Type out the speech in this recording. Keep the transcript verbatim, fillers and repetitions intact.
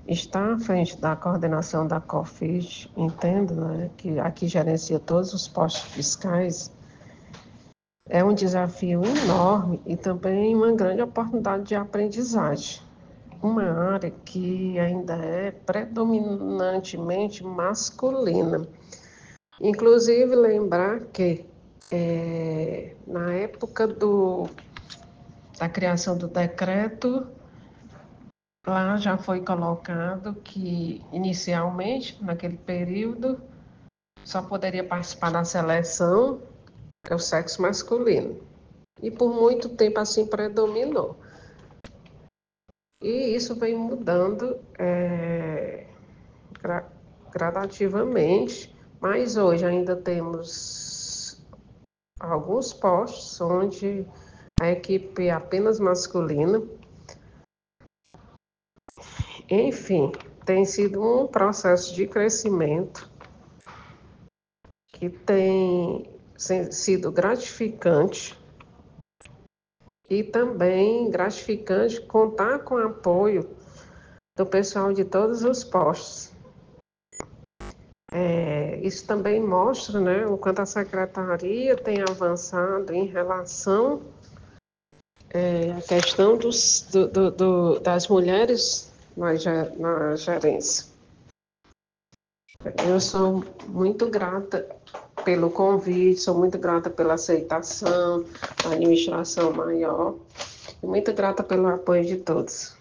Está à frente da coordenação da COFIS, entendo, né, que aqui gerencia todos os postos fiscais, é um desafio enorme e também uma grande oportunidade de aprendizagem. Uma área que ainda é predominantemente masculina. Inclusive, lembrar que é, na época do, da criação do decreto, lá já foi colocado que, inicialmente, naquele período, só poderia participar da seleção o sexo masculino. E por muito tempo assim predominou. E isso vem mudando é, gra gradativamente, mas hoje ainda temos alguns postos onde a equipe é apenas masculina. Enfim, tem sido um processo de crescimento que tem sido gratificante e também gratificante contar com o apoio do pessoal de todos os postos. É, isso também mostra, né, o quanto a secretaria tem avançado em relação é, à questão dos, do, do, do, das mulheres na, na gerência. Eu sou muito grata pelo convite, sou muito grata pela aceitação, da administração maior, e muito grata pelo apoio de todos.